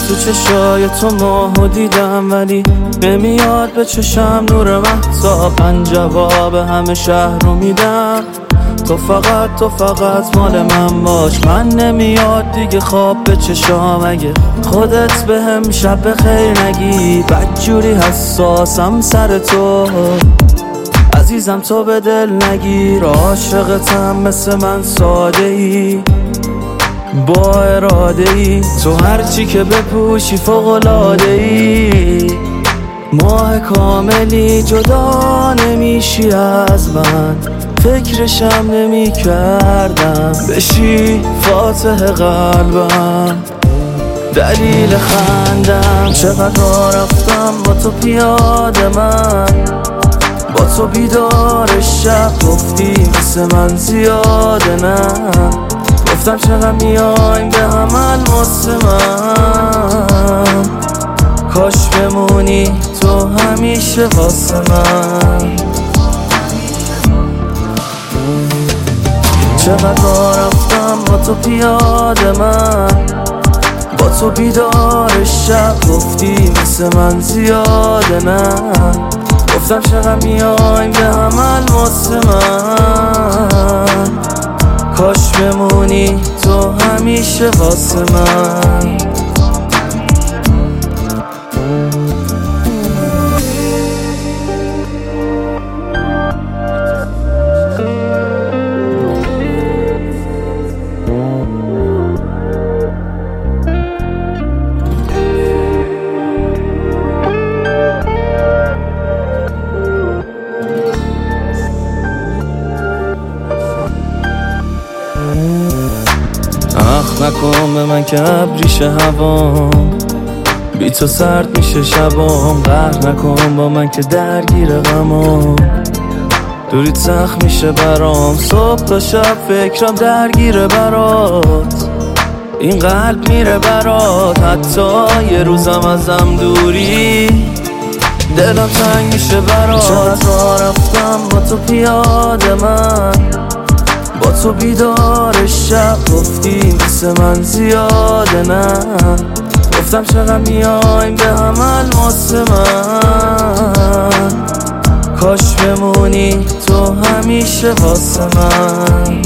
تو چشای تو ماهو دیدم، ولی نمیاد به چشم نور مهتاب. من جواب همه شهر رو میدم، تو فقط مال من باش. من نمیاد دیگه خواب به چشام، اگه خودت بهم شب بخیر نگی. بدجوری حساسم سر تو عزیزم، تو به دل نگیر. عاشقتم مثل من ساده ای با اراده ای، تو هرچی که بپوشی فوق‌العاده ای. ماه کاملی جدا نمیشی از من، فکرشم نمی کردم بشی فاتح قلبم، دلیل خندم. چقدر رفتم با تو پیاده، من با تو بیدار شب گفتی مثل من زیاده. نه گفتم چقدر میایم به هم واسه من، کاش بمونی تو همیشه واسه من. چقدر رفتم با تو پیاده، من با تو بیدار شب گفتی مثل من زیاده. نه گفتم چقدر میایم به هم واسه من، کاش بمونی تو همیشه واسه من. اخ نکن به من که ابریشه هوام، بی تو سرد میشه شبام. قهر نکن با من که درگیر غمام، دوریت سخت میشه برام. صبح تا شب فکرم درگیره برات، این قلب میره برات. حتی یه روزم ازم دوری دلم تنگ میشه برات. چقدر رفتم با تو پیاده، من با تو بیدار شب گفتی مثل من زیاده. نه گفتم چقدر میایم به هم واسه من، کاش بمونی تو همیشه واسه من.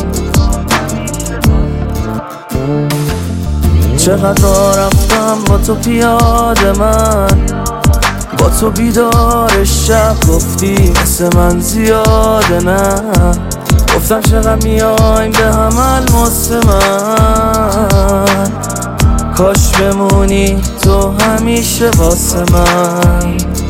چقدر رفتم با تو پیاده، من با تو بیدار شب گفتی مثل من زیاده. نه گفتم چقدر میایم به هم واسه من، کاش بمونی تو همیشه واسه من.